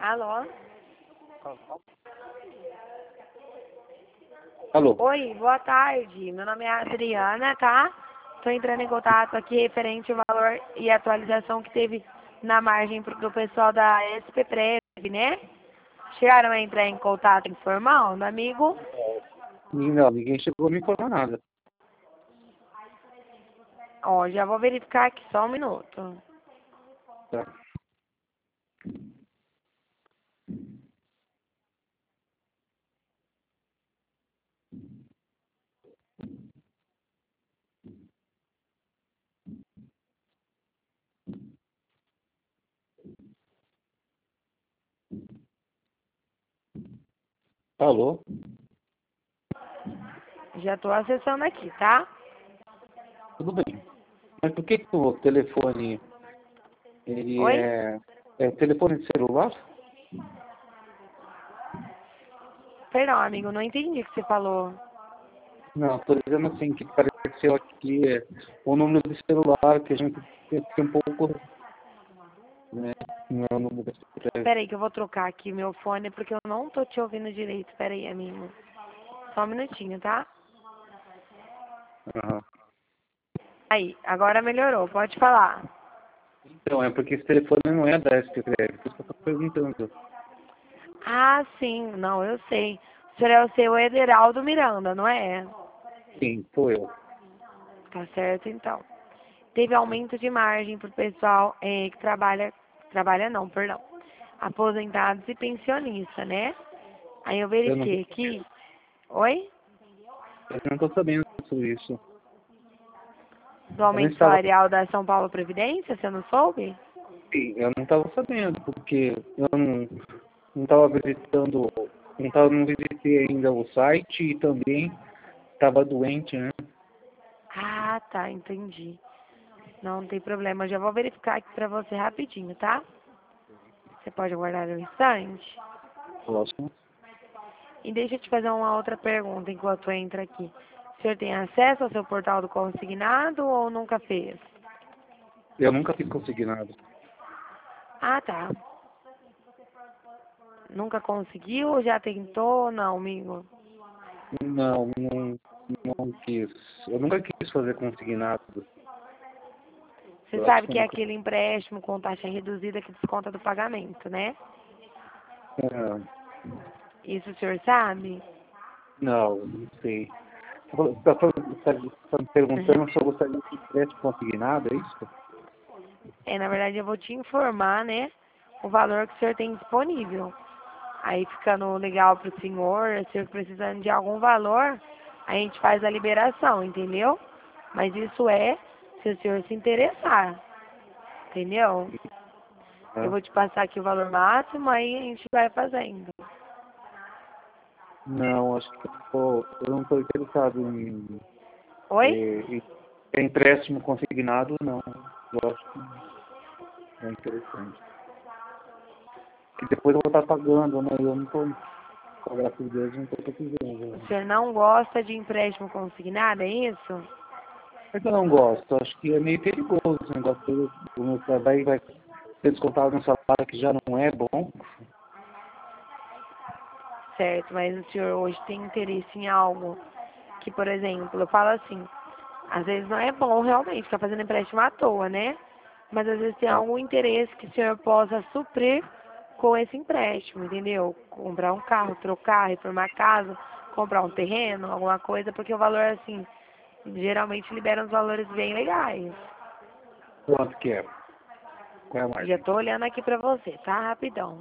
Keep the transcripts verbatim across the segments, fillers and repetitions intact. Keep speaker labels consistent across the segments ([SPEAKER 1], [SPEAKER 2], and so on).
[SPEAKER 1] Alô?
[SPEAKER 2] Alô?
[SPEAKER 1] Oi, boa tarde. Meu nome é Adriana, tá? Estou entrando em contato aqui referente ao valor e atualização que teve na margem pro- do pessoal da S P Prev, né? Chegaram a entrar em contato informal, meu amigo?
[SPEAKER 2] Não, ninguém chegou a me informar nada.
[SPEAKER 1] Ó, já vou verificar aqui, só um minuto.
[SPEAKER 2] Tá. Alô?
[SPEAKER 1] Já estou acessando aqui, tá?
[SPEAKER 2] Tudo bem. Mas por que, que o telefone, ele
[SPEAKER 1] Oi?
[SPEAKER 2] é, é telefone de celular?
[SPEAKER 1] Perdão, amigo, não entendi o que você falou.
[SPEAKER 2] Não, estou dizendo assim, que apareceu aqui é, o número de celular, que a gente fica um pouco, né, não é o número da secretária.
[SPEAKER 1] Peraí que eu vou trocar aqui meu fone porque eu não tô te ouvindo direito. Peraí, amigo. Só um minutinho, tá?
[SPEAKER 2] Aham.
[SPEAKER 1] Aí, agora melhorou, pode falar.
[SPEAKER 2] Então, é porque esse telefone não é da S P P R, por isso que eu estou perguntando.
[SPEAKER 1] Ah, sim, não, eu sei. O senhor é o seu Ederaldo Miranda, não é?
[SPEAKER 2] Sim, sou eu.
[SPEAKER 1] Tá certo, então. Teve aumento de margem pro pessoal eh, que trabalha, trabalha não, perdão, aposentados e pensionista, né? Aí eu
[SPEAKER 2] Eu não
[SPEAKER 1] verifiquei aqui. Oi?
[SPEAKER 2] eu não estou sabendo sobre isso.
[SPEAKER 1] Do
[SPEAKER 2] Eu não
[SPEAKER 1] aumento
[SPEAKER 2] estava
[SPEAKER 1] salarial da São Paulo Previdência, você não soube?
[SPEAKER 2] Eu não estava sabendo, porque eu não não estava visitando, não, tava, não visitei ainda o site e também estava doente, né?
[SPEAKER 1] Ah, tá, entendi. Não, não tem problema. Eu já vou verificar aqui pra você rapidinho, tá? Você pode aguardar um instante?
[SPEAKER 2] Próximo.
[SPEAKER 1] E deixa eu te fazer uma outra pergunta enquanto entra aqui. O senhor tem acesso ao seu portal do consignado ou nunca fez?
[SPEAKER 2] Eu nunca fiz consignado.
[SPEAKER 1] Ah, tá. Nunca conseguiu? Já tentou? Não, amigo.
[SPEAKER 2] Não, não, não quis. Eu nunca quis fazer consignado.
[SPEAKER 1] Você
[SPEAKER 2] Eu acho
[SPEAKER 1] sabe
[SPEAKER 2] que eu
[SPEAKER 1] que é
[SPEAKER 2] nunca.
[SPEAKER 1] aquele empréstimo com taxa reduzida que desconta do pagamento, né?
[SPEAKER 2] É,
[SPEAKER 1] Isso o senhor sabe?
[SPEAKER 2] não, não sei. Você está me perguntando se eu gostaria de empréstimo consignado, é isso?
[SPEAKER 1] É, na verdade eu vou te informar, né? O valor que o senhor tem disponível. Aí ficando legal pro senhor, se senhor precisando de algum valor, a gente faz a liberação, entendeu? Mas isso é se o senhor se interessar, entendeu? Eu
[SPEAKER 2] É.
[SPEAKER 1] vou te passar aqui o valor máximo, aí a gente vai fazendo.
[SPEAKER 2] Não, acho que eu, tô, eu não estou interessado em,
[SPEAKER 1] Oi?
[SPEAKER 2] em, em empréstimo consignado, não. Eu acho que é interessante. Que depois eu vou estar pagando, né? Eu não estou, graças a Deus, não estou precisando.
[SPEAKER 1] O senhor não gosta de empréstimo consignado, é isso?
[SPEAKER 2] É que eu não gosto, acho que é meio perigoso esse negócio. O meu trabalho vai ser descontado no salário que já não é bom.
[SPEAKER 1] Certo, mas o senhor hoje tem interesse em algo que, por exemplo, eu falo assim, às vezes não é bom realmente ficar fazendo empréstimo à toa, né? Mas às vezes tem
[SPEAKER 2] Tá?
[SPEAKER 1] algum interesse que o senhor possa suprir com esse empréstimo, entendeu? Comprar um carro, trocar, reformar a casa, comprar um terreno, alguma coisa, porque o valor, assim, geralmente libera uns valores bem legais.
[SPEAKER 2] Quanto que é? Qual é a
[SPEAKER 1] Já
[SPEAKER 2] margem?
[SPEAKER 1] tô olhando aqui pra você, tá? Rapidão.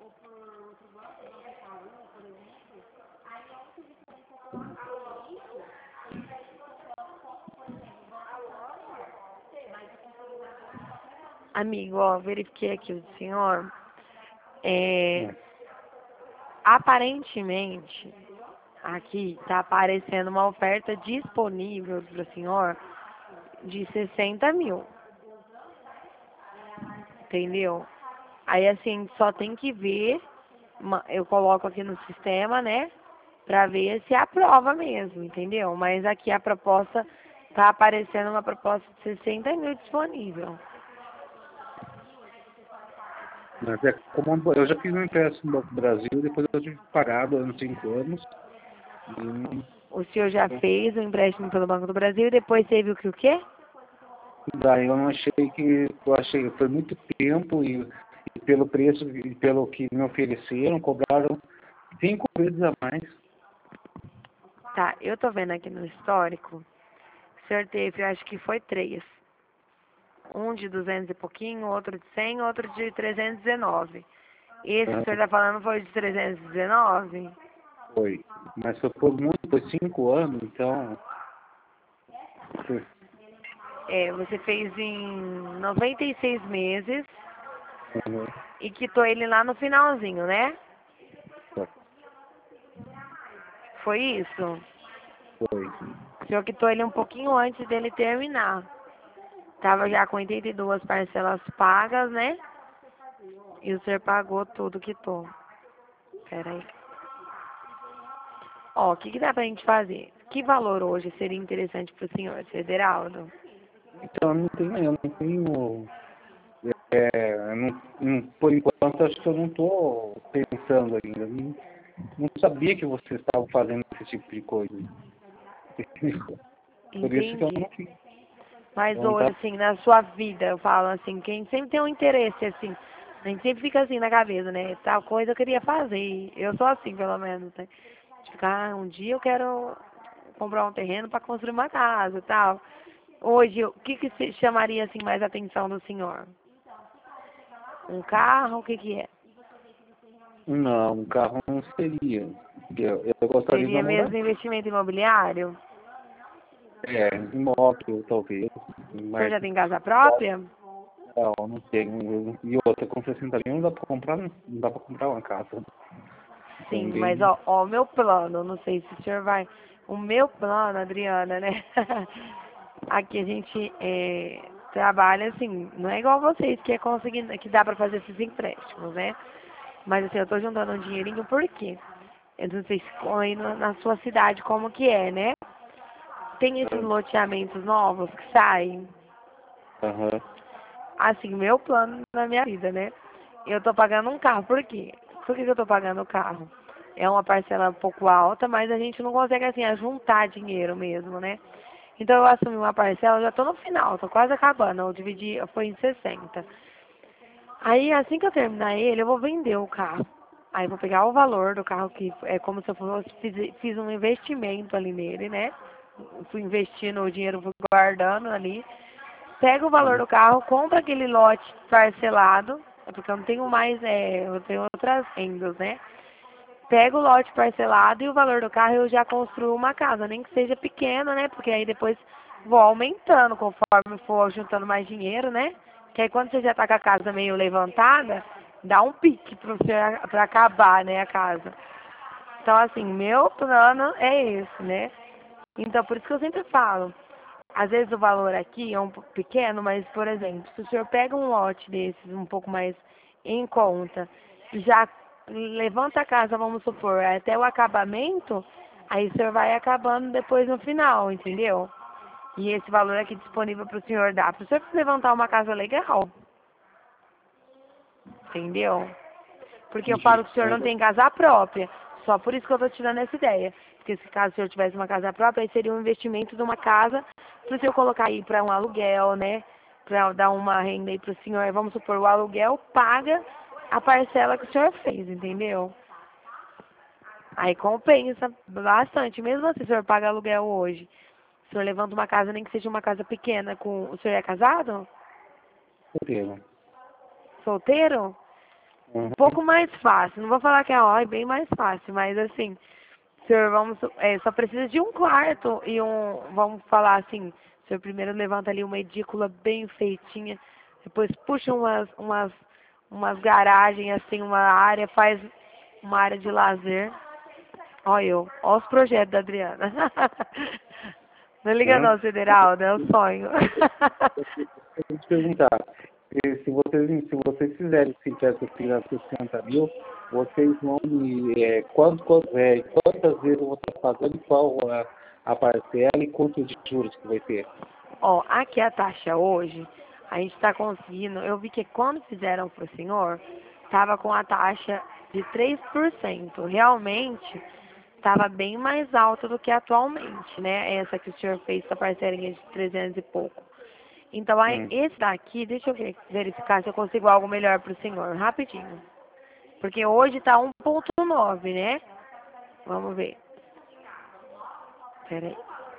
[SPEAKER 1] Amigo, ó, verifiquei aqui o senhor. É,
[SPEAKER 2] É.
[SPEAKER 1] aparentemente, aqui está aparecendo uma oferta disponível para o senhor de sessenta mil, entendeu? Aí, assim, só tem que ver, ma- eu coloco aqui no sistema, né, para ver se aprova mesmo, entendeu? Mas aqui a proposta, tá aparecendo uma proposta de sessenta mil disponível.
[SPEAKER 2] Mas é como eu já fiz um empréstimo no Banco do Brasil, depois eu tive que pagar durante cinco anos. E
[SPEAKER 1] O senhor já fez o empréstimo pelo Banco do Brasil e depois teve o que o quê?
[SPEAKER 2] daí eu não achei que. Eu achei foi muito tempo e, e pelo preço e pelo que me ofereceram, cobraram cinco vezes a mais.
[SPEAKER 1] Tá, eu tô vendo aqui no histórico, o senhor teve, eu acho que foi três. Um de duzentos e pouquinho, outro de cem, outro de trezentos e dezenove. Esse que o senhor tá falando foi de trezentos e dezenove?
[SPEAKER 2] Foi. Mas foi por muito, foi cinco anos, então. Foi.
[SPEAKER 1] É, você fez em noventa e seis meses
[SPEAKER 2] Uhum.
[SPEAKER 1] e quitou ele lá no finalzinho, né?
[SPEAKER 2] Foi.
[SPEAKER 1] Foi isso?
[SPEAKER 2] Foi.
[SPEAKER 1] O senhor quitou ele um pouquinho antes dele terminar. Tava já com oitenta e duas parcelas pagas, né? E o senhor pagou tudo, quitou. Pera aí. Ó, o que que dá pra gente fazer? Que valor hoje seria interessante pro senhor, Federaldo?
[SPEAKER 2] Então eu não tenho, eu não tenho. É, eu não, não- por enquanto acho que eu não estou pensando ainda. Não, não sabia que vocês estavam fazendo esse tipo de coisa. Por isso que eu
[SPEAKER 1] Entendi.
[SPEAKER 2] não fiz.
[SPEAKER 1] Mas
[SPEAKER 2] Eu não
[SPEAKER 1] hoje,
[SPEAKER 2] tava.
[SPEAKER 1] assim, na sua vida, eu falo assim, quem sempre tem um interesse, assim, a gente sempre fica assim na cabeça, né? Tal coisa eu queria fazer. Eu sou assim, pelo menos, né? De ficar, ah, um dia eu quero comprar um terreno para construir uma casa e tal. Hoje, o que que se chamaria, assim, mais a atenção do senhor? Um carro, o que que é?
[SPEAKER 2] Não, um carro não seria. Eu, eu gostaria de
[SPEAKER 1] Seria
[SPEAKER 2] uma
[SPEAKER 1] mesmo
[SPEAKER 2] moradia.
[SPEAKER 1] investimento imobiliário?
[SPEAKER 2] É, imóvel, talvez.
[SPEAKER 1] O senhor
[SPEAKER 2] Mas
[SPEAKER 1] já tem casa própria?
[SPEAKER 2] não, não tenho. Eu- E outra, com sessenta mil não dá para comprar, não dá para comprar uma casa.
[SPEAKER 1] Sim, mas
[SPEAKER 2] Também.
[SPEAKER 1] ó, ó, o meu plano, não sei se o senhor vai. O meu plano, Adriana, né? Aqui a gente é, trabalha assim, não é igual vocês que é conseguindo, que dá pra fazer esses empréstimos, né? Mas assim, eu tô juntando um dinheirinho por quê? Eu não sei se aí na na sua cidade como que é, né? Tem esses loteamentos novos que saem.
[SPEAKER 2] Aham.
[SPEAKER 1] Assim, meu plano na minha vida, né? Eu tô pagando um carro, por quê? Por que que eu tô pagando o carro? É uma parcela um pouco alta, mas a gente não consegue, assim, juntar dinheiro mesmo, né? Então eu assumi uma parcela, eu já tô no final, tô quase acabando. Eu dividi, foi em sessenta. Aí, assim que eu terminar ele, eu vou vender o carro. Aí eu vou pegar o valor do carro, que é como se eu fosse, fiz, fiz um investimento ali nele, né? Fui investindo o dinheiro, fui guardando ali. Pega o valor
[SPEAKER 2] Uhum.
[SPEAKER 1] do carro, compra aquele lote parcelado, é porque eu não tenho mais, é, eu tenho outras rendas, né? Pega o lote parcelado e o valor do carro eu já construo uma casa, nem que seja pequena, né? Porque aí depois vou aumentando conforme for juntando mais dinheiro, né? Que aí quando você já tá com a casa meio levantada, dá um pique pra, você, pra acabar, né, a casa. Então, assim, meu plano é esse, né? Então, por isso que eu sempre falo, às vezes o valor aqui é um pouco pequeno, mas, por exemplo, se o senhor pega um lote desses um pouco mais em conta, já levanta a casa, vamos supor, até o acabamento, aí o senhor vai acabando depois no final, entendeu? E esse valor aqui disponível para o senhor dar, para o senhor levantar uma casa legal, entendeu? Porque eu falo
[SPEAKER 2] Entendi.
[SPEAKER 1] que o senhor não
[SPEAKER 2] Aham.
[SPEAKER 1] tem casa própria. Só por isso que eu estou tirando essa ideia. Porque se caso o senhor tivesse uma casa própria, aí seria um investimento de uma casa para o senhor colocar aí para um aluguel, né? Para dar uma renda aí para o senhor. Aí vamos supor, o aluguel paga a parcela que o senhor fez, entendeu? Aí compensa bastante. Mesmo assim, o senhor paga aluguel hoje. O senhor levanta uma casa, nem que seja uma casa pequena, com. O senhor é casado?
[SPEAKER 2] Solteiro.
[SPEAKER 1] Solteiro?
[SPEAKER 2] Uhum.
[SPEAKER 1] Um pouco mais fácil. Não vou falar que é, ó, é bem mais fácil, mas assim, senhor, vamos, é, só precisa de um quarto e um, vamos falar assim, o senhor primeiro levanta ali uma edícula bem feitinha, depois puxa umas, umas, umas garagens, assim, uma área, faz uma área de lazer. Olha eu, olha os projetos da Adriana. Não liga
[SPEAKER 2] Né?
[SPEAKER 1] não, Federaldo, é o sonho.
[SPEAKER 2] Eu vou te perguntar, se se vocês, se vocês fizerem esse teste de sessenta mil, vocês vão me. É, quanto, quanto, é, quantas vezes eu vou estar pagando, qual a, a parcela e quantos de juros que vai ter?
[SPEAKER 1] Ó, aqui a taxa hoje, a gente está conseguindo, eu vi que quando fizeram para o senhor, estava com a taxa de três por cento. Realmente, estava bem mais alta do que atualmente, né? Essa que o senhor fez com a parcelinha de trezentos e pouco. Então, aí,
[SPEAKER 2] Hum.
[SPEAKER 1] esse daqui, deixa eu ver- verificar se eu consigo algo melhor para o senhor, rapidinho. Porque hoje está um ponto nove, né? Vamos ver. Peraí.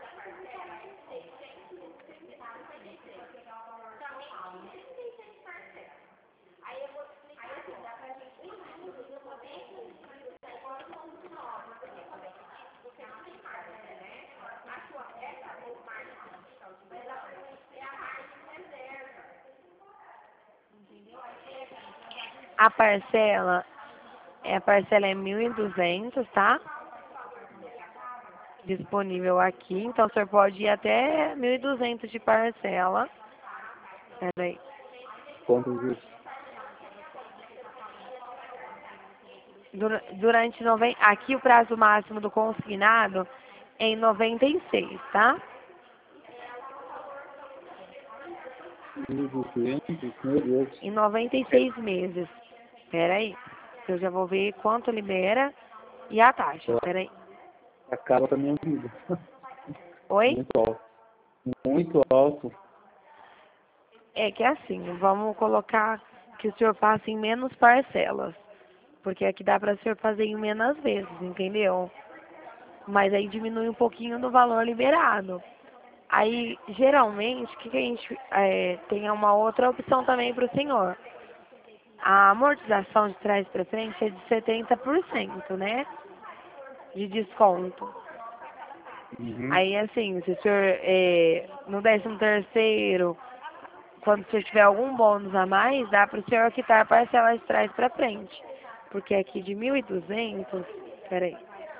[SPEAKER 1] A parcela, é, a parcela é mil e duzentos, tá? Disponível aqui, então o senhor pode ir até mil e duzentos de parcela. Peraí.
[SPEAKER 2] Quantos juros?
[SPEAKER 1] Dura- Durante noventa, aqui o prazo máximo do consignado é em noventa e seis, tá?
[SPEAKER 2] mil e duzentos, meu Deus.
[SPEAKER 1] Em noventa e seis meses. Peraí. Eu já vou ver quanto libera e a taxa. Peraí.
[SPEAKER 2] Acaba com a minha vida.
[SPEAKER 1] Oi?
[SPEAKER 2] Muito alto. Muito alto.
[SPEAKER 1] É que é assim, vamos colocar que o senhor faça em menos parcelas. Porque aqui dá para o senhor fazer em menos vezes, entendeu? Mas aí diminui um pouquinho do valor liberado. Aí, geralmente, o que, que a gente é, tem uma outra opção também para o senhor. A amortização de trás para frente é de setenta por cento, né? De desconto.
[SPEAKER 2] Uhum.
[SPEAKER 1] Aí, assim, se o senhor, é, no décimo terceiro, quando o senhor tiver algum bônus a mais, dá para o senhor quitar a parcela de trás para frente. Porque aqui de mil e duzentos, peraí.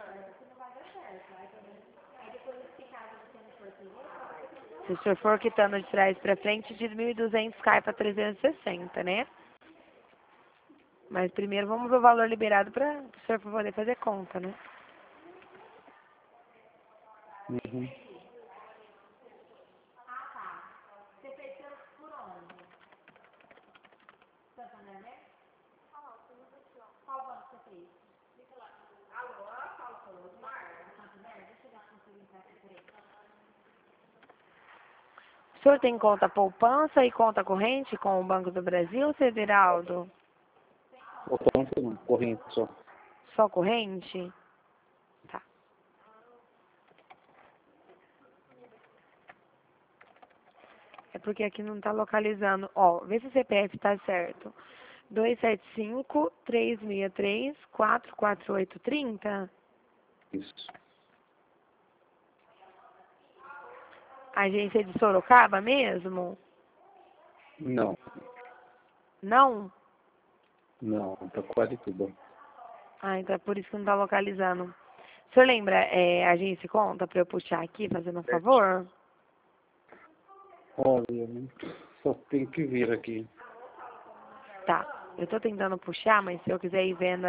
[SPEAKER 1] Se o senhor for quitando de trás para frente, de mil e duzentos cai para trezentos e sessenta, né? Mas primeiro vamos ver o valor liberado para o senhor poder fazer conta, né?
[SPEAKER 2] Uhum.
[SPEAKER 1] O senhor tem conta poupança e conta corrente com o Banco do Brasil, Federaldo?
[SPEAKER 2] Poupança não, corrente só.
[SPEAKER 1] Só corrente? Tá. É porque aqui não tá localizando. Ó, vê se o C P F tá certo. dois sete cinco, três seis três, quatro quatro oito três zero.
[SPEAKER 2] Isso.
[SPEAKER 1] Agência de Sorocaba mesmo?
[SPEAKER 2] Não,
[SPEAKER 1] Não?
[SPEAKER 2] não, tá quase tudo.
[SPEAKER 1] Ah, então é por isso que não tá localizando. O senhor lembra é, agência e conta para eu puxar aqui, fazendo um favor?
[SPEAKER 2] Olha, eu só tenho que vir aqui.
[SPEAKER 1] Tá. Eu tô tentando puxar, mas se eu quiser ir vendo